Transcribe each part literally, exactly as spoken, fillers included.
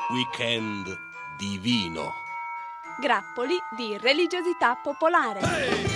Weekend divino. Grappoli di religiosità popolare. Hey!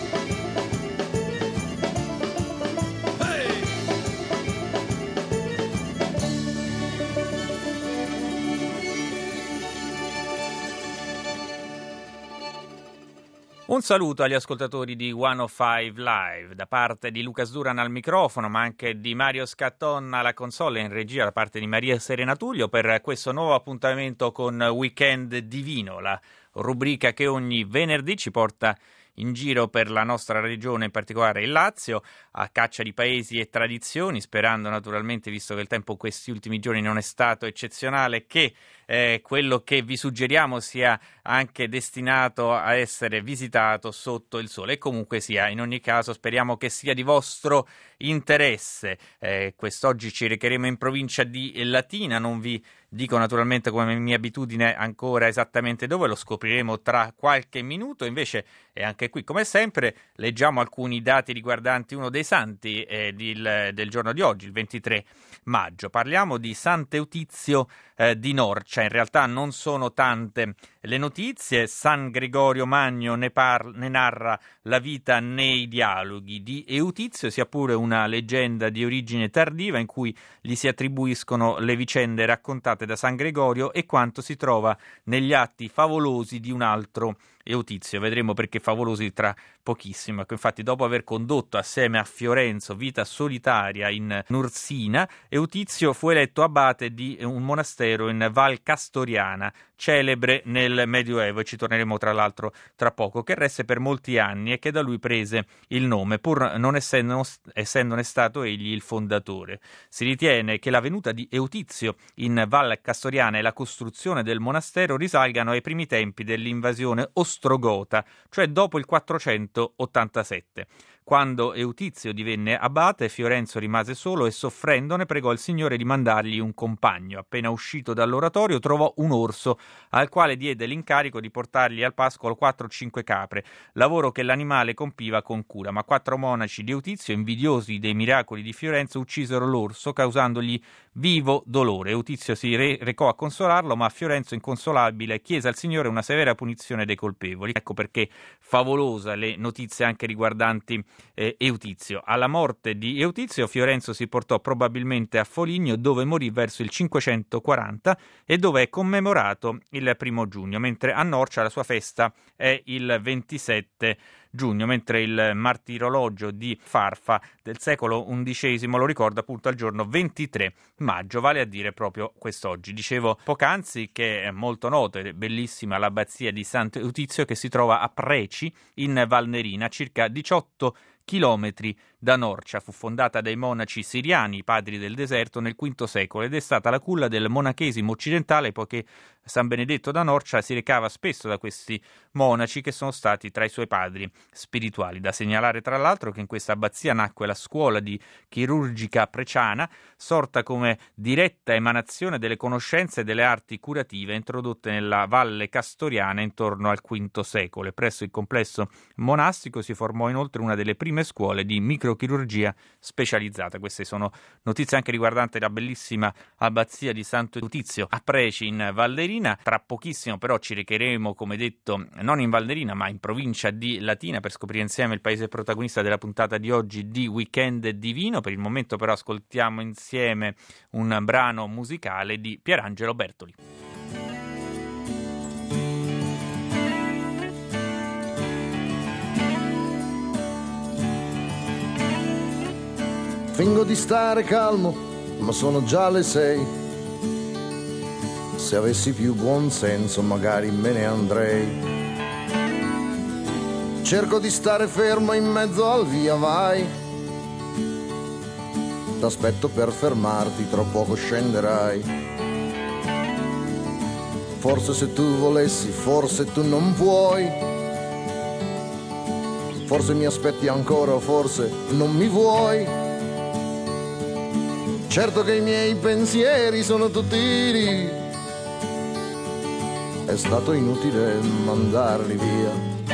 Un saluto agli ascoltatori di centocinque Live da parte di Lucas Duran al microfono, ma anche di Mario Scatton alla console e in regia da parte di Maria Serena Tullio per questo nuovo appuntamento con Weekend Divino, la rubrica che ogni venerdì ci porta in giro per la nostra regione, in particolare il Lazio, a caccia di paesi e tradizioni, sperando naturalmente, visto che il tempo questi ultimi giorni non è stato eccezionale, che eh, quello che vi suggeriamo sia anche destinato a essere visitato sotto il sole. E comunque sia, in ogni caso speriamo che sia di vostro interesse. Eh, quest'oggi ci recheremo in provincia di Latina, non vi dico naturalmente come mia abitudine ancora esattamente dove, lo scopriremo tra qualche minuto. Invece e anche qui come sempre leggiamo alcuni dati riguardanti uno dei santi eh, del, del giorno di oggi, il ventitré maggio. Parliamo di Sant'Eutizio eh, di Norcia. In realtà non sono tante le notizie. San Gregorio Magno ne, par- ne narra la vita nei dialoghi di Eutizio, sia pure una leggenda di origine tardiva in cui gli si attribuiscono le vicende raccontate da San Gregorio e quanto si trova negli atti favolosi di un altro Eutizio. Vedremo perché favolosi tra pochissimo. Infatti, dopo aver condotto assieme a Fiorenzo vita solitaria in Nursina, Eutizio fu eletto abate di un monastero in Val Castoriana, celebre nel Medioevo, e ci torneremo tra l'altro tra poco, che resse per molti anni e che da lui prese il nome, pur non essendo, essendone stato egli il fondatore. Si ritiene che la venuta di Eutizio in Val Castoriana e la costruzione del monastero risalgano ai primi tempi dell'invasione ostrogota, cioè dopo il quattrocentottantasette. Quando Eutizio divenne abate, Fiorenzo rimase solo e, soffrendone, pregò il Signore di mandargli un compagno. Appena uscito dall'oratorio trovò un orso, al quale diede l'incarico di portargli al pascolo quattro o cinque capre, lavoro che l'animale compiva con cura. Ma quattro monaci di Eutizio, invidiosi dei miracoli di Fiorenzo, uccisero l'orso, causandogli vivo dolore. Eutizio si re- recò a consolarlo, ma Fiorenzo, inconsolabile, chiese al Signore una severa punizione dei colpevoli. Ecco perché favolosa le notizie anche riguardanti Eh, Eutizio. Alla morte di Eutizio, Fiorenzo si portò probabilmente a Foligno, dove morì verso il cinquecentoquaranta e dove è commemorato il primo giugno, mentre a Norcia la sua festa è il ventisette giugno, mentre il martirologio di Farfa del secolo undicesimo lo ricorda appunto al giorno ventitré maggio, vale a dire proprio quest'oggi. Dicevo poc'anzi che è molto nota ed è bellissima l'abbazia di Sant'Eutizio, che si trova a Preci in Valnerina, circa diciotto chilometri da Norcia. Fu fondata dai monaci siriani, padri del deserto, nel quinto secolo ed è stata la culla del monachesimo occidentale, poiché San Benedetto da Norcia si recava spesso da questi monaci che sono stati tra i suoi padri spirituali. Da segnalare tra l'altro che in questa abbazia nacque la scuola di chirurgica preciana, sorta come diretta emanazione delle conoscenze e delle arti curative introdotte nella Valle Castoriana intorno al quinto secolo, e presso il complesso monastico si formò inoltre una delle prime scuole di microchirurgia specializzata. Queste sono notizie anche riguardanti la bellissima abbazia di Sant'Eutizio a Preci in Valnerina. Tra pochissimo però ci recheremo, come detto, non in Valnerina ma in provincia di Latina per scoprire insieme il paese protagonista della puntata di oggi di Weekend Divino. Per il momento però ascoltiamo insieme un brano musicale di Pierangelo Bertoli. Fingo di stare calmo, ma sono già le sei. Se avessi più buon senso magari me ne andrei. Cerco di stare fermo in mezzo al via vai. T'aspetto per fermarti, tra poco scenderai. Forse se tu volessi, forse tu non puoi. Forse mi aspetti ancora o forse non mi vuoi. Certo che i miei pensieri sono tutti lì. È stato inutile mandarli via.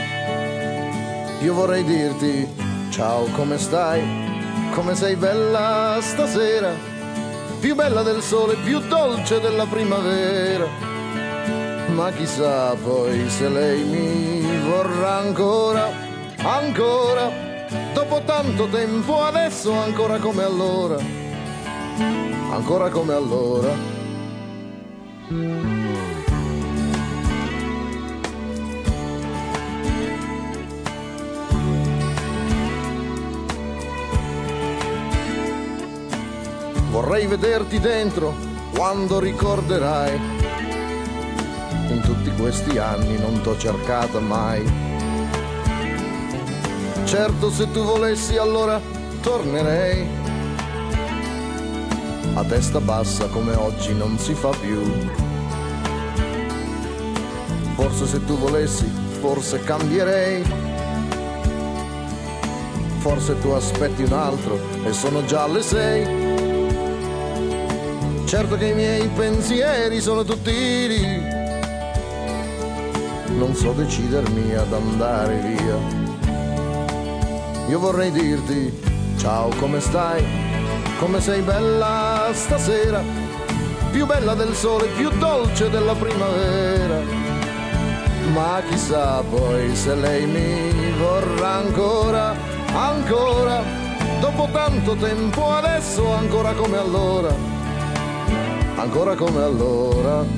Io vorrei dirti ciao, come stai? Come sei bella stasera? più bella del sole, più dolce della primavera. Ma chissà poi se lei mi vorrà ancora, ancora, dopo tanto tempo, adesso ancora come allora, ancora come allora. Vorrei vederti dentro quando ricorderai. In tutti questi anni non t'ho cercata mai. Certo, se tu volessi allora tornerei. A testa bassa come oggi non si fa più. Forse se tu volessi, forse cambierei. Forse tu aspetti un altro e sono già le sei. Certo che i miei pensieri sono tutti lì. Non so decidermi ad andare via. Io vorrei dirti ciao, come stai? Come sei bella stasera, più bella del sole, più dolce della primavera. Ma chissà poi se lei mi vorrà ancora, ancora, dopo tanto tempo, adesso ancora come allora, ancora come allora.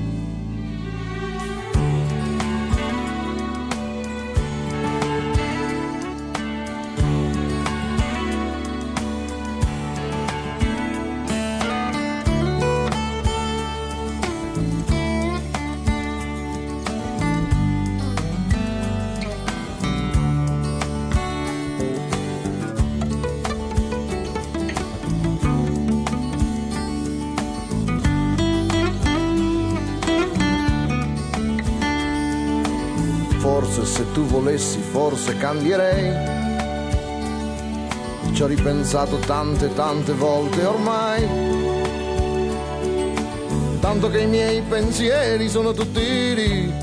Forse se tu volessi, forse cambierei. Ci ho ripensato tante, tante volte ormai. Tanto che i miei pensieri sono tutti lì.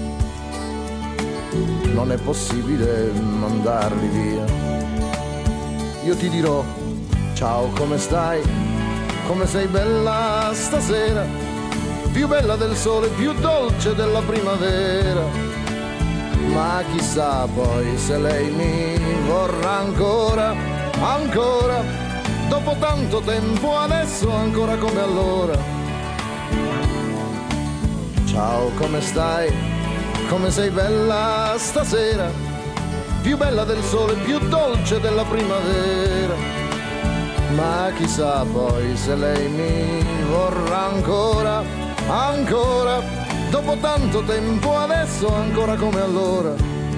Non è possibile mandarli via. Io ti dirò ciao, come stai? Come sei bella stasera, più bella del sole, più dolce della primavera. Ma chissà poi se lei mi vorrà ancora, ancora, dopo tanto tempo, adesso ancora come allora. Ciao, come stai? Come sei bella stasera, più bella del sole, più dolce della primavera. Ma chissà poi se lei mi vorrà ancora, ancora, dopo tanto tempo, adesso ancora come allora.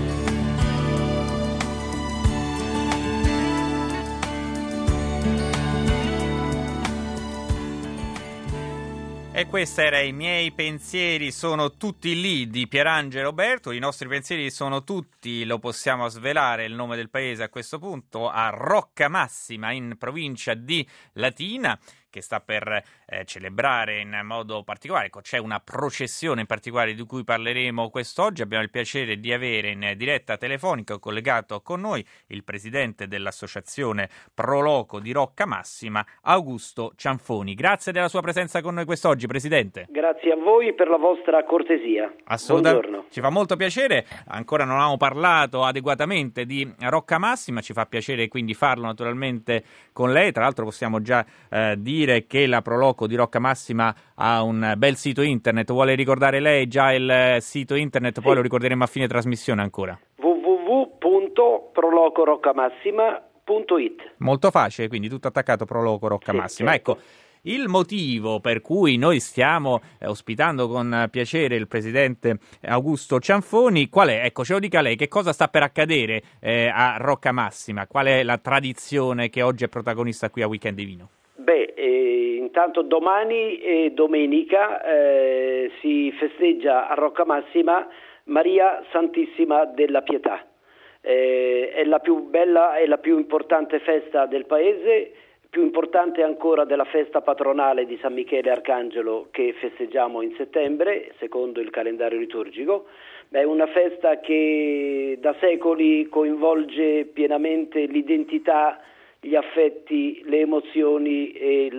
E questi erano I miei pensieri sono tutti lì di Pierangelo Roberto. I nostri pensieri sono tutti, lo possiamo svelare il nome del paese a questo punto, a Roccamassima in provincia di Latina, che sta per eh, celebrare in modo particolare. Ecco, c'è una processione in particolare di cui parleremo quest'oggi. Abbiamo il piacere di avere in diretta telefonica collegato con noi il presidente dell'associazione Proloco di Roccamassima, Augusto Cianfoni. Grazie della sua presenza con noi quest'oggi, Presidente. Grazie a voi per la vostra cortesia. Assolutamente. Buongiorno. Ci fa molto piacere. Ancora non abbiamo parlato adeguatamente di Roccamassima, ci fa piacere quindi farlo naturalmente con lei. Tra l'altro possiamo già eh, dire che la Proloco di Roccamassima ha un bel sito internet. Vuole ricordare lei già il sito internet? Sì. Poi lo ricorderemo a fine trasmissione ancora. w w w punto proloco roccamassima punto i t. Molto facile, quindi tutto attaccato, Proloco Roccamassima. Sì, certo. Ecco, il motivo per cui noi stiamo eh, ospitando con piacere il presidente Augusto Cianfoni, qual è? Ecco, ce lo dica lei, che cosa sta per accadere eh, a Roccamassima? Qual è la tradizione che oggi è protagonista qui a Weekend Divino? Beh, eh, intanto domani e domenica eh, si festeggia a Roccamassima Maria Santissima della Pietà. Eh, è la più bella e la più importante festa del paese, più importante ancora della festa patronale di San Michele Arcangelo che festeggiamo in settembre, secondo il calendario liturgico. È una festa che da secoli coinvolge pienamente l'identità gli affetti, le emozioni e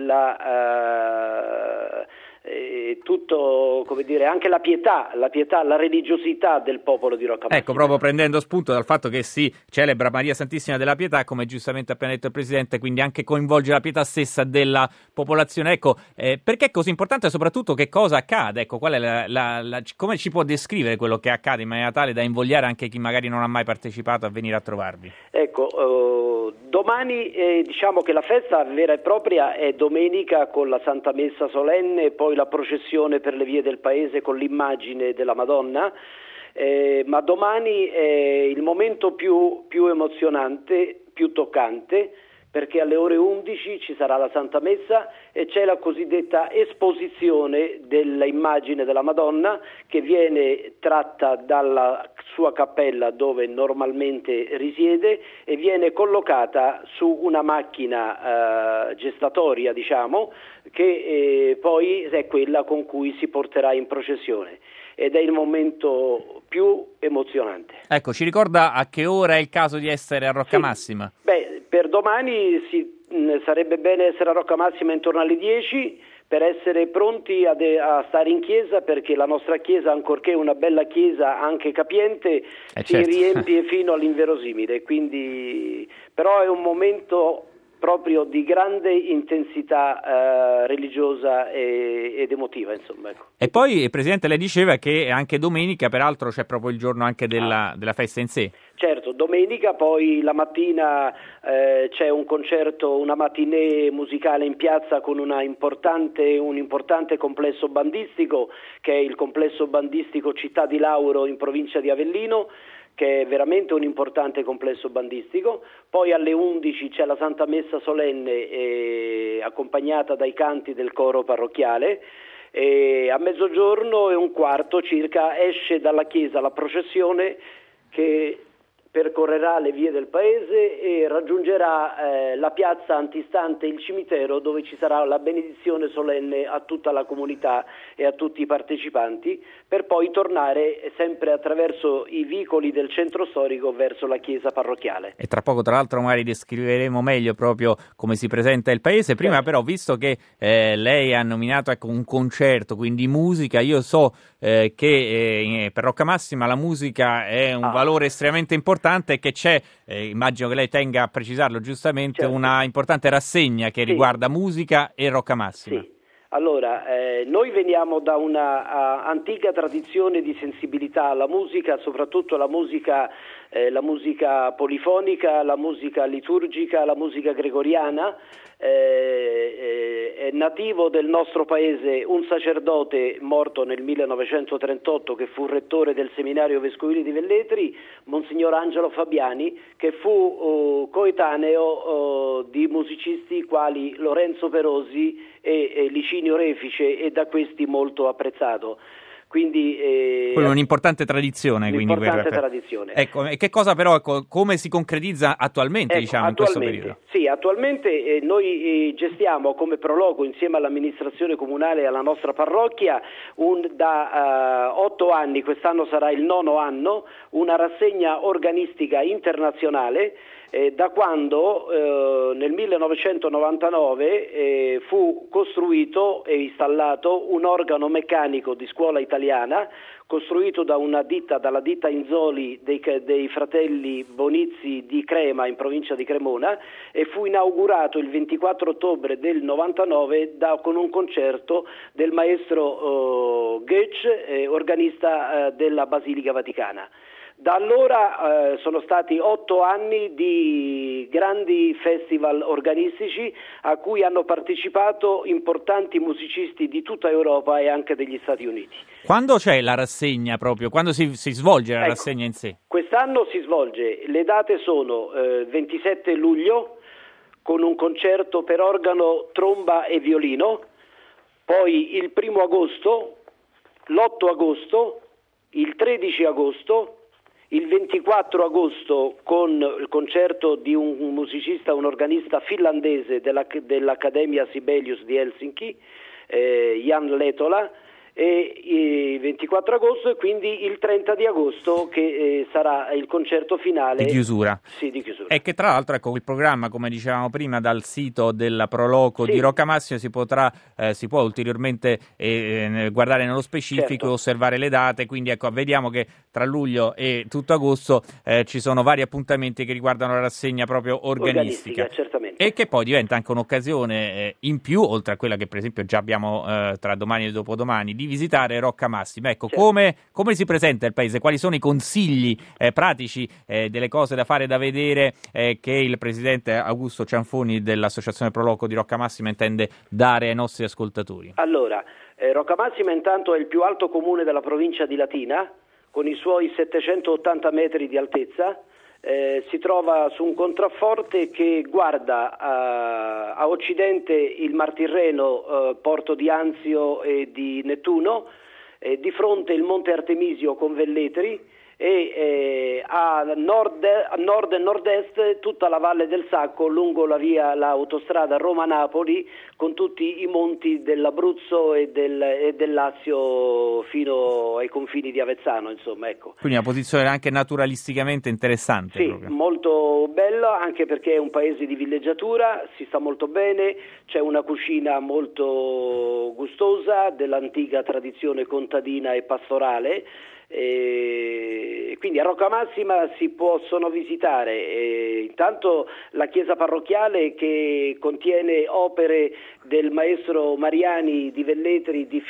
la... Uh, E tutto, come dire, anche la pietà, la pietà, la religiosità del popolo di Roccamassima. Ecco, proprio prendendo spunto dal fatto che si celebra Maria Santissima della Pietà, come giustamente ha appena detto il Presidente, quindi anche coinvolge la pietà stessa della popolazione. Ecco, eh, perché è così importante e soprattutto che cosa accade? Ecco, qual è la, la, la, come ci può descrivere quello che accade in maniera tale da invogliare anche chi magari non ha mai partecipato a venire a trovarvi? Ecco, uh, domani eh, diciamo che la festa vera e propria è domenica con la Santa Messa solenne e poi la processione per le vie del paese con l'immagine della Madonna, eh, ma domani è il momento più, più emozionante, più toccante, perché alle ore undici ci sarà la Santa Messa e c'è la cosiddetta esposizione dell'immagine della Madonna che viene tratta dalla sua cappella dove normalmente risiede e viene collocata su una macchina eh, gestatoria, diciamo, che eh, poi è quella con cui si porterà in processione. Ed è il momento più emozionante. Ecco, ci ricorda a che ora è il caso di essere a Roccamassima? Sì. Beh, per domani si, mh, sarebbe bene essere a Roccamassima intorno alle dieci per essere pronti a, de- a stare in chiesa, perché la nostra chiesa, ancorché una bella chiesa anche capiente, eh si certo. riempie fino all'inverosimile. Quindi, però è un momento proprio di grande intensità eh, religiosa e, ed emotiva, insomma. Ecco. E poi, Presidente, lei diceva che anche domenica, peraltro, c'è proprio il giorno anche della, ah. della festa in sé. Certo, domenica, poi la mattina eh, c'è un concerto, una matinée musicale in piazza con una importante, un importante complesso bandistico, che è il complesso bandistico Città di Lauro in provincia di Avellino, che è veramente un importante complesso bandistico. Poi alle undici c'è la Santa Messa solenne eh, accompagnata dai canti del coro parrocchiale e a mezzogiorno e un quarto circa esce dalla chiesa la processione che percorrerà le vie del paese e raggiungerà eh, la piazza antistante il cimitero, dove ci sarà la benedizione solenne a tutta la comunità e a tutti i partecipanti, per poi tornare sempre attraverso i vicoli del centro storico verso la chiesa parrocchiale. E tra poco, tra l'altro, magari descriveremo meglio proprio come si presenta il paese. Prima certo. Però, visto che eh, lei ha nominato ecco, un concerto, quindi musica, io so eh, che eh, per Roccamassima la musica è un ah. valore estremamente importante e che c'è, eh, immagino che lei tenga a precisarlo giustamente, certo. una importante rassegna che sì. riguarda musica e Roccamassima. Sì. Allora, eh, noi veniamo da una uh, antica tradizione di sensibilità alla musica, soprattutto la musica, eh, la musica polifonica, la musica liturgica, la musica gregoriana. Eh, eh, è nativo del nostro paese un sacerdote morto nel millenovecentotrentotto che fu rettore del seminario vescovile di Velletri, Monsignor Angelo Fabiani, che fu uh, coetaneo uh, di musicisti quali Lorenzo Perosi e, e Licinio Refice, e da questi molto apprezzato. Quindi eh, Quello è un'importante tradizione. Un'importante quindi, tradizione. Ecco, e che cosa però, ecco, come si concretizza attualmente, ecco, diciamo, attualmente, in questo periodo? Sì, attualmente eh, noi eh, gestiamo come Prologo, insieme all'amministrazione comunale e alla nostra parrocchia, un, da uh, otto anni, quest'anno sarà il nono anno, una rassegna organistica internazionale. Eh, da quando eh, nel millenovecentonovantanove eh, fu costruito e installato un organo meccanico di scuola italiana, costruito da una ditta, dalla ditta Inzoli dei, dei fratelli Bonizzi di Crema, in provincia di Cremona, e fu inaugurato il ventiquattro ottobre del novantanove da, con un concerto del maestro eh, Goetz, eh, organista eh, della Basilica Vaticana. Da allora eh, sono stati otto anni di grandi festival organistici a cui hanno partecipato importanti musicisti di tutta Europa e anche degli Stati Uniti. Quando c'è la rassegna proprio? Quando si, si svolge la ecco, rassegna in sé? Quest'anno si svolge, le date sono eh, ventisette luglio con un concerto per organo, tromba e violino, poi il primo agosto, l'otto agosto, il tredici agosto, il ventiquattro agosto con il concerto di un musicista, un organista finlandese della, dell'Accademia Sibelius di Helsinki, eh, Jan Letola, e il ventiquattro agosto e quindi il trenta di agosto che eh, sarà il concerto finale di chiusura. Sì, di chiusura. E che tra l'altro, ecco, il programma, come dicevamo prima, dal sito della Proloco sì. di Roccamassima si potrà eh, si può ulteriormente eh, guardare nello specifico, certo. osservare le date, quindi ecco, vediamo che tra luglio e tutto agosto eh, ci sono vari appuntamenti che riguardano la rassegna proprio organistica, organistica certamente. E che poi diventa anche un'occasione eh, in più, oltre a quella che per esempio già abbiamo eh, tra domani e dopodomani, di visitare Roccamassima. Ecco, certo. come, come si presenta il paese? Quali sono i consigli eh, pratici eh, delle cose da fare, da vedere eh, che il presidente Augusto Cianfoni dell'Associazione Proloco di Roccamassima intende dare ai nostri ascoltatori? Allora, eh, Roccamassima intanto è il più alto comune della provincia di Latina, con i suoi settecentottanta metri di altezza. Eh, si trova su un contrafforte che guarda a, a occidente il Mar Tirreno, eh, porto di Anzio e di Nettuno, eh, di fronte il Monte Artemisio con Velletri e eh, a nord, a nord e nord-est tutta la Valle del Sacco lungo la via l'autostrada Roma-Napoli con tutti i monti dell'Abruzzo e del, e del Lazio fino ai confini di Avezzano, insomma, ecco. Quindi una posizione anche naturalisticamente interessante. Sì, proprio. Molto bella, anche perché è un paese di villeggiatura, si sta molto bene, c'è una cucina molto gustosa dell'antica tradizione contadina e pastorale. E quindi a Roccamassima si possono visitare eh, intanto la chiesa parrocchiale che contiene opere del maestro Mariani di Velletri di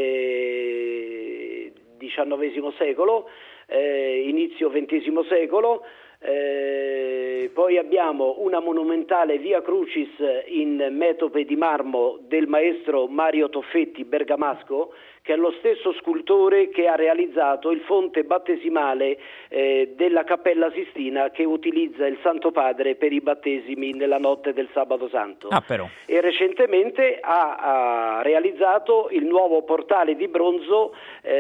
fine diciannovesimo secolo, eh, inizio ventesimo secolo. Eh, poi abbiamo una monumentale Via Crucis in metope di marmo del maestro Mario Toffetti bergamasco, che è lo stesso scultore che ha realizzato il fonte battesimale eh, della Cappella Sistina che utilizza il Santo Padre per i battesimi nella notte del Sabato Santo. Ah, però. E recentemente ha, ha realizzato il nuovo portale di bronzo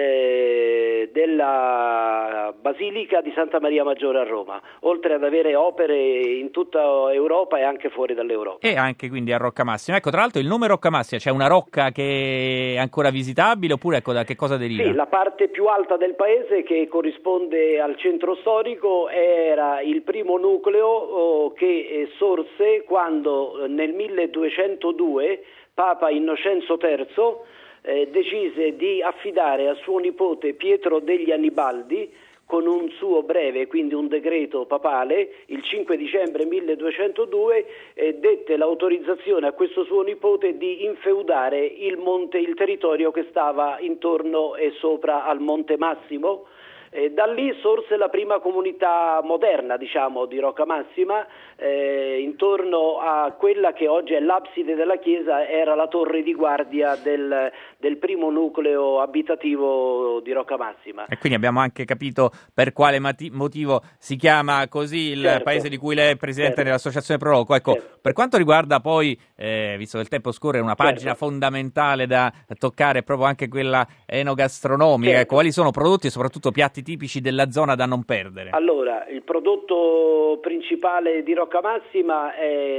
eh, della Basilica di Santa Maria Maggiore a Roma, oltre ad avere opere in tutta Europa e anche fuori dall'Europa. E anche quindi a Roccamassima. Ecco, tra l'altro il nome Roccamassima, c'è una rocca che è ancora visitabile oppure ecco da che cosa deriva? Sì, la parte più alta del paese che corrisponde al centro storico era il primo nucleo oh, che eh, sorse quando eh, nel milleduecentodue Papa Innocenzo terzo eh, decise di affidare a suo nipote Pietro degli Annibaldi con un suo breve, quindi un decreto papale, il cinque dicembre milleduecentodue eh, dette l'autorizzazione a questo suo nipote di infeudare il monte, il territorio che stava intorno e sopra al Monte Massimo. Eh, da lì sorse la prima comunità moderna, diciamo, di Roccamassima, eh, intorno a quella che oggi è l'abside della chiesa, era la torre di guardia del, del primo nucleo abitativo di Roccamassima. E quindi abbiamo anche capito per quale mati- motivo si chiama così il certo. paese di cui lei è presidente certo. dell'Associazione Proloco. Ecco, certo. per quanto riguarda poi, eh, visto che il tempo scorre, una pagina certo. fondamentale da toccare, proprio anche quella enogastronomica, certo. ecco, quali sono prodotti e soprattutto piatti tipici della zona da non perdere? Allora, il prodotto principale di Roccamassima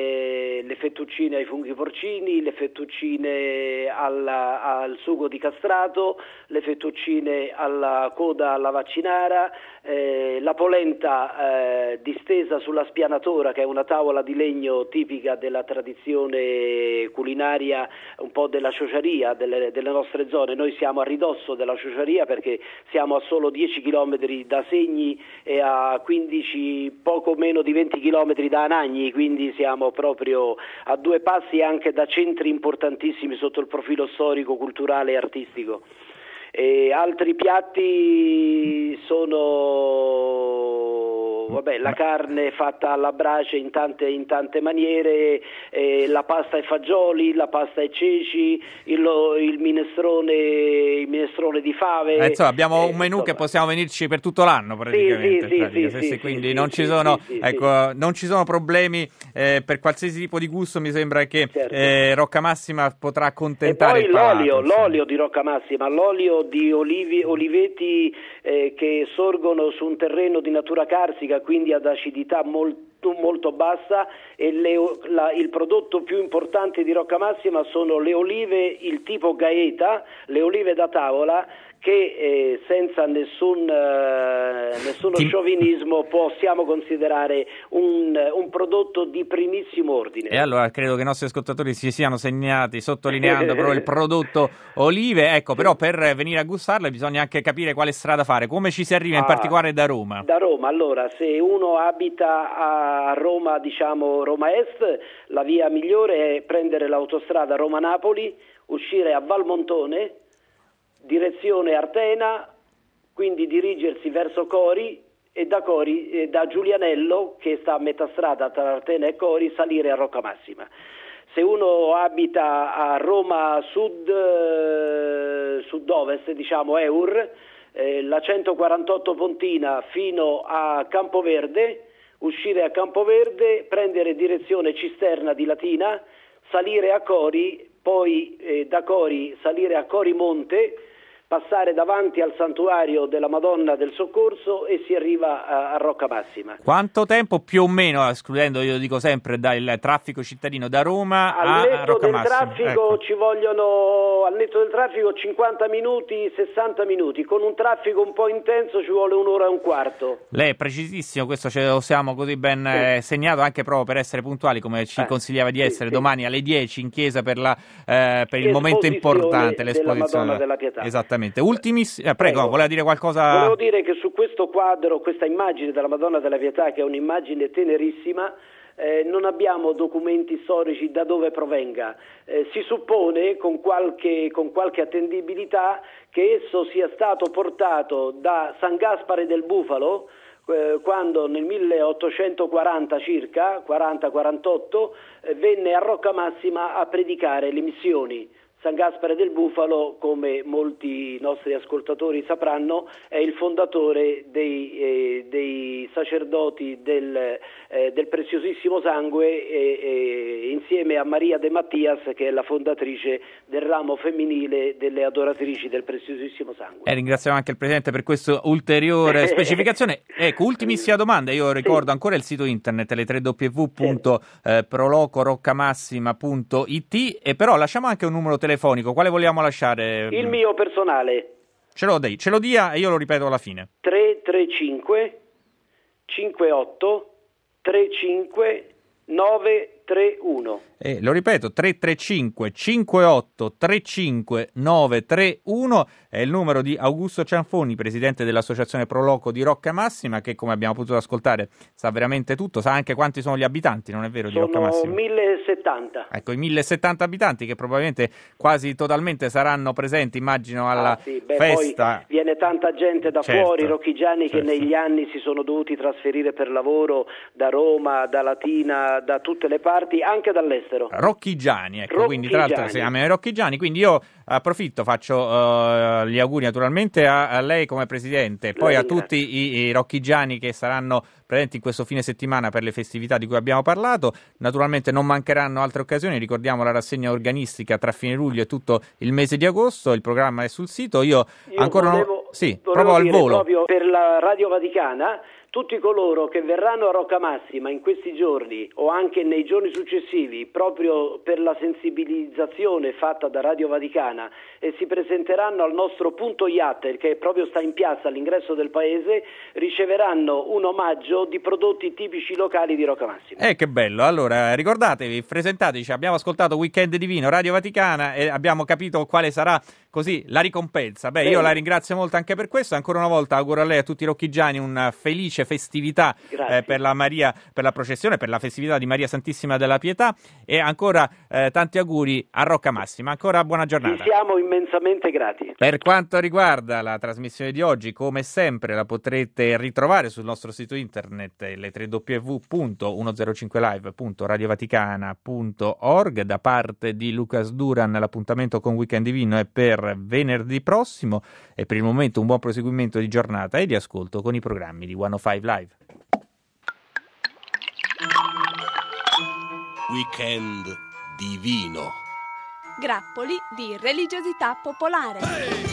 è le fettuccine ai funghi porcini, le fettuccine alla, al sugo di castrato, le fettuccine alla coda alla vaccinara, eh, la polenta eh, distesa sulla spianatora, che è una tavola di legno tipica della tradizione culinaria, un po' della ciociaria delle, delle nostre zone. Noi siamo a ridosso della ciociaria perché siamo a solo dieci chilometri da Segni e a quindici, poco meno di venti chilometri da Anagni, quindi siamo proprio a due passi anche da centri importantissimi sotto il profilo storico, culturale e artistico. E altri piatti sono vabbè, la carne fatta alla brace in tante, in tante maniere, eh, la pasta e fagioli, la pasta e ceci, il, il minestrone il minestrone di fave. Eh, insomma, abbiamo eh, un menù insomma. che possiamo venirci per tutto l'anno praticamente. Sì, sì, pratica, sì, sì, sì, quindi sì, non, sì, ci sono, sì, sì, ecco, sì. non ci sono problemi eh, per qualsiasi tipo di gusto. Mi sembra che certo. eh, Roccamassima potrà accontentare e poi il palato, l'olio, insomma. l'olio di Roccamassima, l'olio di olivi, oliveti eh, che sorgono su un terreno di natura carsica, quindi ad acidità molto molto bassa e le, la, il prodotto più importante di Roccamassima sono le olive, il tipo Gaeta, le olive da tavola, che eh, senza nessun, eh, nessuno Ti... sciovinismo possiamo considerare un, un prodotto di primissimo ordine. E allora credo che i nostri ascoltatori si siano segnati sottolineando proprio il prodotto olive, ecco, però per venire a gustarle bisogna anche capire quale strada fare, come ci si arriva in ah, particolare da Roma. Da Roma, allora, se uno abita a Roma, diciamo Roma Est, la via migliore è prendere l'autostrada Roma-Napoli, uscire a Valmontone, direzione Artena, quindi dirigersi verso Cori e da Cori, e da Giulianello, che sta a metà strada tra Artena e Cori, salire a Roccamassima. Se uno abita a Roma Sud, eh, sud-ovest, diciamo Eur, eh, la centoquarantotto Pontina fino a Campoverde, uscire a Campoverde, prendere direzione Cisterna di Latina, salire a Cori, poi eh, da Cori salire a Cori Monte, passare davanti al santuario della Madonna del Soccorso e si arriva a, a Roccamassima. Quanto tempo più o meno, escludendo, io dico sempre, dal traffico cittadino da Roma al a, netto a Roccamassima? Del traffico ecco. Ci vogliono, al netto del traffico, cinquanta minuti, sessanta minuti. Con un traffico un po' intenso ci vuole un'ora e un quarto. Lei è precisissimo, questo ce lo siamo così ben sì. eh, segnato, anche proprio per essere puntuali, come ci eh, consigliava di essere, sì, domani sì. alle dieci in chiesa per, la, eh, per il momento importante, l'esposizione della Madonna della Pietà. Esattamente. Ultimis... Eh, prego, prego, voleva dire qualcosa? Volevo dire che su questo quadro, questa immagine della Madonna della Pietà, che è un'immagine tenerissima, eh, non abbiamo documenti storici da dove provenga. Eh, si suppone con qualche, con qualche attendibilità che esso sia stato portato da San Gaspare del Bufalo, eh, quando nel milleottocentoquaranta circa, quaranta quarantotto, eh, venne a Roccamassima a predicare le missioni. San Gaspare del Bufalo, come molti nostri ascoltatori sapranno, è il fondatore dei, eh, dei sacerdoti del, eh, del Preziosissimo Sangue e, e, insieme a Maria de Mattias, che è la fondatrice del ramo femminile delle adoratrici del Preziosissimo Sangue. Eh, ringraziamo anche il Presidente per questa ulteriore specificazione. Ecco, ultimissima domanda, io ricordo sì. ancora il sito internet, le tre w w w punto prolocoroccamassima punto i t, e però lasciamo anche un numero telefonico, quale vogliamo lasciare? Il mio personale. Ce lo dai, ce lo dia e io lo ripeto alla fine. tre tre cinque cinque otto tre cinque nove tre uno. Eh, lo ripeto, tre tre cinque cinque otto tre cinque nove tre uno è il numero di Augusto Cianfoni, presidente dell'associazione Proloco di Roccamassima, che come abbiamo potuto ascoltare sa veramente tutto, sa anche quanti sono gli abitanti, non è vero, di sono Roccamassima? millesettanta. Ecco, i millesettanta abitanti che probabilmente quasi totalmente saranno presenti, immagino, alla ah, sì. Beh, festa. Poi viene tanta gente da certo, fuori, rocchigiani certo. che negli anni si sono dovuti trasferire per lavoro da Roma, da Latina, da tutte le parti, anche dall'estero. Rocchigiani, ecco, Rocchigiani. Quindi tra l'altro si chiamano Rocchigiani, quindi io approfitto, faccio uh, gli auguri naturalmente a, a lei come presidente, poi a tutti i, i rocchigiani che saranno presenti in questo fine settimana per le festività di cui abbiamo parlato. Naturalmente non mancheranno altre occasioni, ricordiamo la rassegna organistica tra fine luglio e tutto il mese di agosto, il programma è sul sito. Io, io ancora volevo, no... sì, volevo proprio al volo. Proprio per la Radio Vaticana, tutti coloro che verranno a Roccamassima in questi giorni o anche nei giorni successivi, proprio per la sensibilizzazione fatta da Radio Vaticana, e si presenteranno al nostro punto yacht, che proprio sta in piazza all'ingresso del paese, riceveranno un omaggio di prodotti tipici locali di Roccamassima. Eh, che bello! Allora, ricordatevi, presentateci, abbiamo ascoltato Weekend Divino, Radio Vaticana, e abbiamo capito quale sarà così la ricompensa. Beh, io la ringrazio molto anche per questo. Ancora una volta auguro a lei e a tutti i rocchigiani una felice festività eh, per la Maria, per la processione, per la festività di Maria Santissima della Pietà, e ancora eh, tanti auguri a Roccamassima. Ancora buona giornata. Ci siamo immensamente grati. Per quanto riguarda la trasmissione di oggi, come sempre la potrete ritrovare sul nostro sito internet, le tre w w w punto centocinque live punto radiovaticana punto org. Da parte di Lucas Duran l'appuntamento con Weekend Divino è per venerdì prossimo, e per il momento un buon proseguimento di giornata e di ascolto con i programmi di centocinque Live. Weekend Divino. Grappoli di religiosità popolare.